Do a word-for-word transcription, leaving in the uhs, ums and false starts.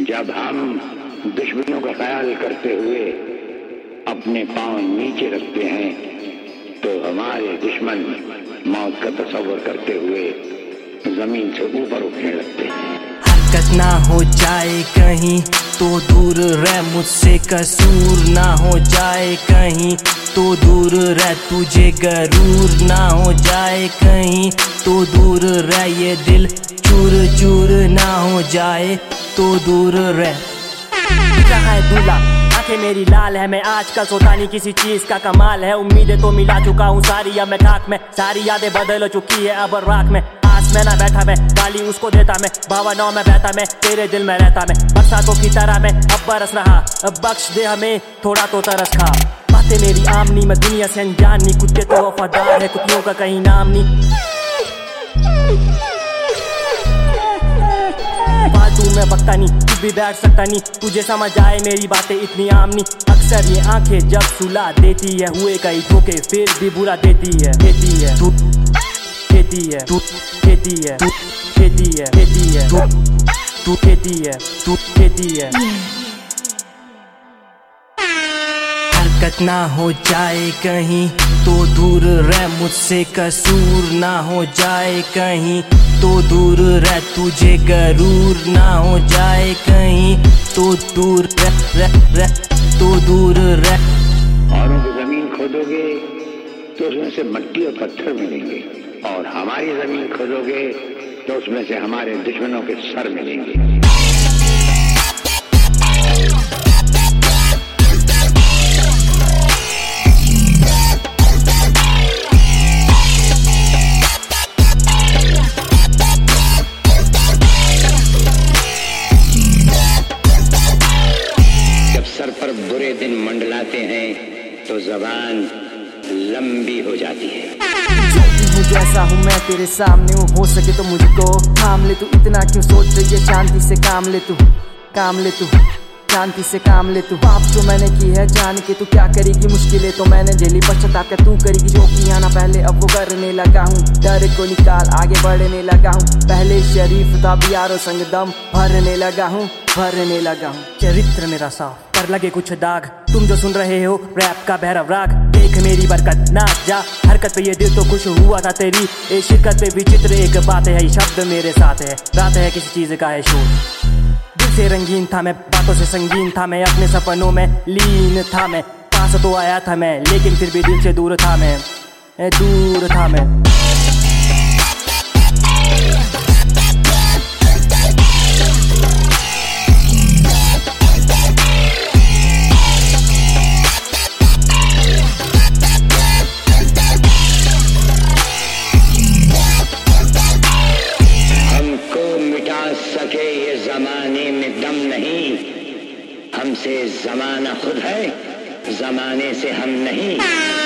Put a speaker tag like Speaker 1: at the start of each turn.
Speaker 1: जब हम दुश्मनों का ख्याल करते हुए अपने पांव नीचे रखते हैं तो हमारे दुश्मन मौत का तस्वर करते हुए जमीन से ऊपर उठने लगते हैं।
Speaker 2: हरकत ना हो जाए कहीं तो दूर रह मुझसे, कसूर ना हो जाए कहीं तो दूर रह, तुझे गरूर ना हो जाए कहीं तो दूर रह, ये दिल चूर चूर ना हो जाए तो दूर रह। कहाँ है दूल्हा, आंखें मेरी लाल है, मैं आजकल सोता नहीं किसी चीज का कमाल है। उम्मीदें तो मिला चुका हूँ सारी, अब मैं खाक में, सारी यादें बदल चुकी है अब राख में। आस में ना बैठा मैं, गाली उसको देता मैं, भावनाओं में बहता मैं, तेरे दिल में रहता मैं, बरसातों की तरह मैं अब बरस रहा। अब बख्श दे हमें थोड़ा तो तरस खा। बातें मेरी आमनी, मैं दुनिया से अनजान नी, कुत्ते तो वफादार है, कुत्तियों का कहीं नाम नहीं। फालतू में बकता नहीं, तू भी बैठ सकता नहीं, तुझे समझ आए मेरी बातें इतनी आम नहीं। अक्सर ये आंखें जब सुला देती है, हुए कई धोखे फिर भी बुरा देती है। देती है तू, देती है तू, देती है तू, देती है, देती है तू, तू देती है, तू देती है। हरकत ना हो जाए कहीं तो दूर रह मुझसे, कसूर ना हो जाए कहीं तो दूर रह, तुझे गरूर ना हो जाए कहीं तो दूर रह, रह, रह तो दूर रह।
Speaker 1: औरों की जमीन खोदोगे तो उसमें से मट्टी और पत्थर मिलेंगे, और हमारी जमीन खोदोगे तो उसमें से हमारे दुश्मनों के सर मिलेंगे। सर पर बुरे दिन मंडलाते हैं तो जबान लंबी हो जाती है।
Speaker 2: जो भी हूँ जैसा हूँ मैं तेरे सामने हूँ, हो सके तो मुझको थाम ले तू, इतना क्यों सोच रही है, शांति से काम ले तू, काम ले तू, शांति से काम ले तू। पाप जो मैंने की है जान के तू क्या करेगी, मुश्किलें तो मैंने झेली, पश्चाताप क्या तू करेगी। जो किया ना पहले अब वो करने लगा हूँ, डर को निकाल आगे बढ़ने लगा हूँ। पहले शरीफ था भी यारो संग दम भरने लगा हूँ, भरने लगा हूँ। चरित्र मेरा साफ पर लगे कुछ दाग, तुम जो सुन रहे हो रैप का भैरव राग, देख मेरी बरकत नाच जा हरकत पे, ये दिल तो खुश हुआ था तेरी ए शिरकत पे। विचित्र एक बात है, शब्द मेरे साथ है, रात है किसी चीज का है शोर। दिल से रंगीन था मैं, बातों से संगीन था मैं, अपने सपनों में लीन था मैं। पास तो आया था मैं लेकिन फिर भी दिल से दूर था मैं, दूर था मैं।
Speaker 1: सके ये जमाने में दम नहीं, हमसे जमाना खुद है, जमाने से हम नहीं।